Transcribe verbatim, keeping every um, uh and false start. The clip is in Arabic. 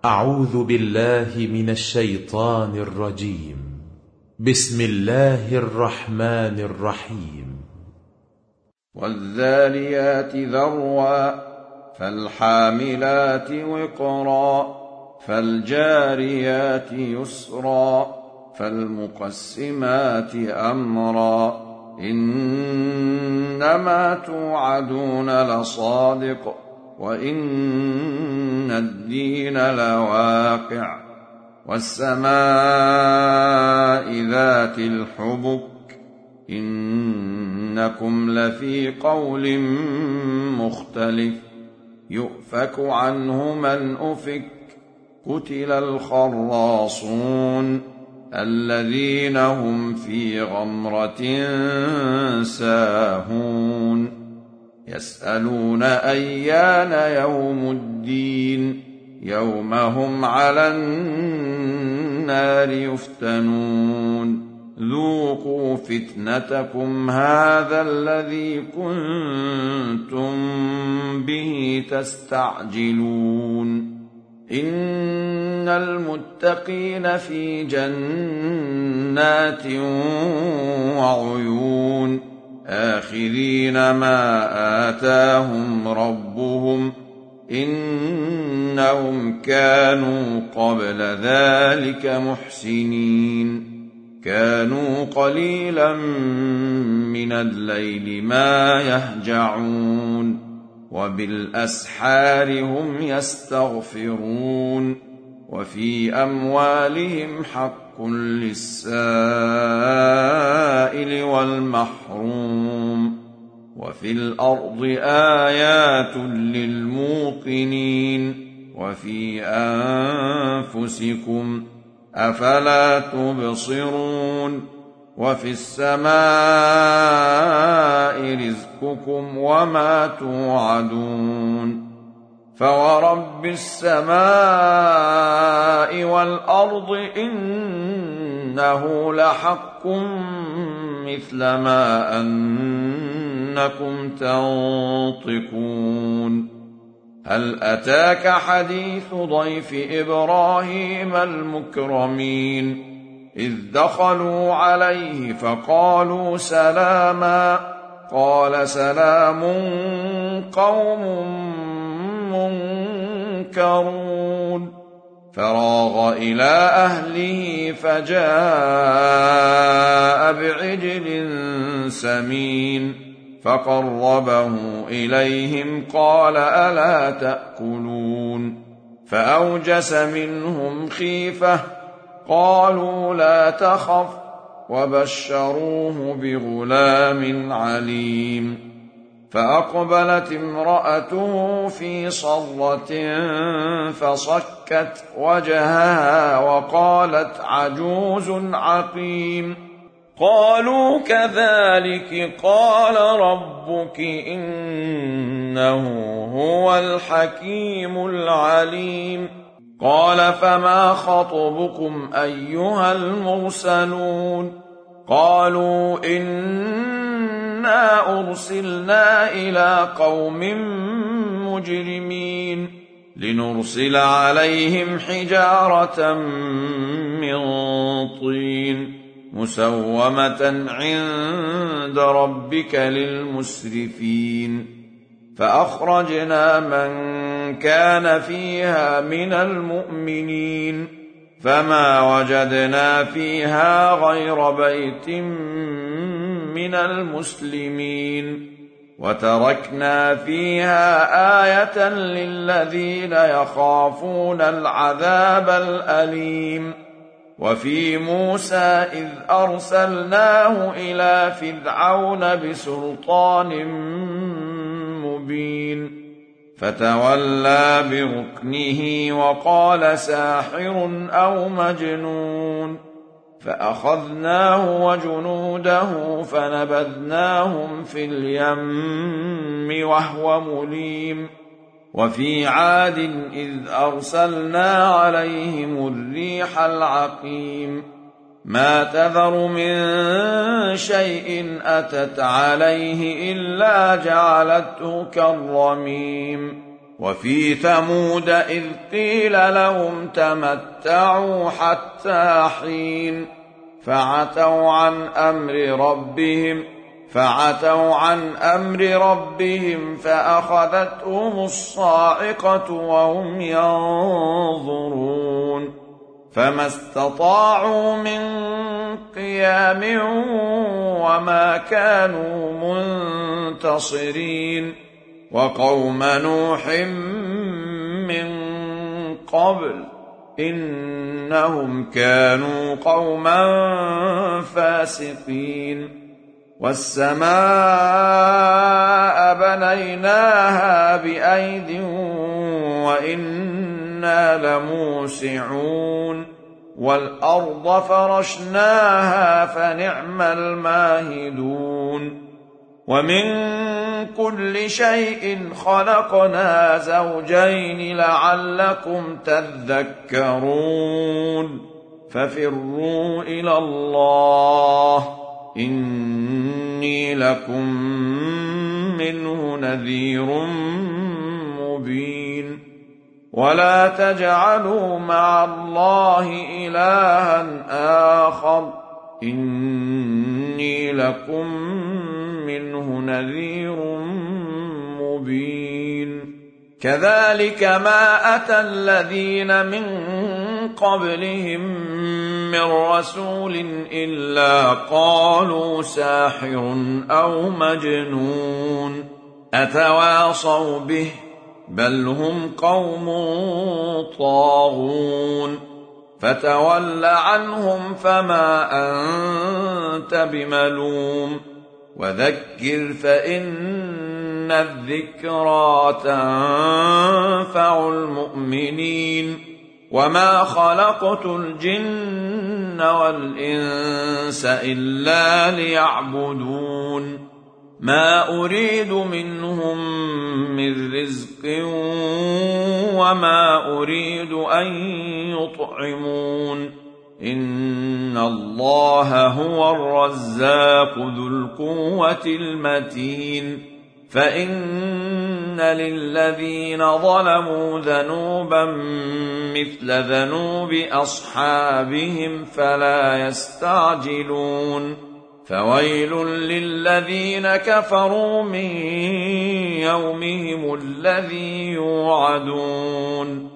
أعوذ بالله من الشيطان الرجيم. بسم الله الرحمن الرحيم. والذاريات ذروا فالحاملات وقرا فالجاريات يسرا فالمقسمات أمرا إنما توعدون لصادق وإن الدين لواقع والسماء ذات الحبك إنكم لفي قول مختلف يؤفك عنه من أفك قتل الخراصون الذين هم في غمرة ساهون يسألون أيان يوم الدين يوم هم على النار يفتنون ذوقوا فتنتكم هذا الذي كنتم به تستعجلون إن المتقين في جنات وعيون آخذين ما آتاهم ربهم إنهم كانوا قبل ذلك محسنين كانوا قليلا من الليل ما يهجعون وبالأسحار هم يستغفرون وفي أموالهم حق للسائل والمحروم وفي الأرض آيات للموقنين وفي أنفسكم أفلا تبصرون وفي السماء رزقكم وما توعدون فورب السماء والأرض إنه لحق مثل ما أنكم تنطقون هل أتاك حديث ضيف إبراهيم المكرمين إذ دخلوا عليه فقالوا سلاما قال سلام قوم منكرون فراغ إلى أهله فجاء بعجل سمين فقربه إليهم قال ألا تأكلون فأوجس منهم خيفة قالوا لا تخف وبشروه بغلام عليم فأقبلت امرأته في صرة فصكت وجهها وقالت عجوز عقيم قالوا كذلك قال ربك إنه هو الحكيم العليم قال فما خطبكم أيها المرسلون قالوا إنا أرسلنا إلى قوم مجرمين لنرسل عليهم حجارة من طين مسومة عند ربك للمسرفين فأخرجنا من كان فيها من المؤمنين فما وجدنا فيها غير بيت من المسلمين وتركنا فيها آية للذين يخافون العذاب الأليم وفي موسى إذ أرسلناه إلى فرعون بسلطان مبين فتولى بركنه وقال ساحر أو مجنون فأخذناه وجنوده فنبذناهم في اليم وهو مليم وفي عاد إذ أرسلنا عليهم الريح العقيم ما تذر من شيء أتت عليه إلا جعلته كالرميم وفي ثمود إذ قيل لهم تمتعوا حتى حين فعتوا عن أمر ربهم فعتوا عن أمر ربهم فأخذتهم الصاعقة وهم ينظرون فما استطاعوا من قيام وما كانوا منتصرين وقوم نوح من قبل إنهم كانوا قوما فاسقين والسماء بنيناها بأيد وإنا لموسعون والأرض فرشناها فنعم الماهدون ومن كل شيء خلقنا زوجين لعلكم تذكرون ففروا إلى الله إني لكم منه نذير مبين ولا تجعلوا مع الله إلها آخر إني لكم منه نذير مبين كذلك ما أتى الذين من قبلهم من رسول إلا قالوا ساحر أو مجنون أتواصوا به بل هم قوم طاغون فتول عنهم فما أنت بملوم وذكر فإن الذكرى تنفع المؤمنين وما خلقت الجن والإنس إلا ليعبدون ما أريد منهم من رزق وما أريد أن يطعمون إن الله هو الرزاق ذو القوة المتين فإن للذين ظلموا ذنوبا مثل ذنوب أصحابهم فلا يستعجلون فويل للذين كفروا من يومهم الذي يوعدون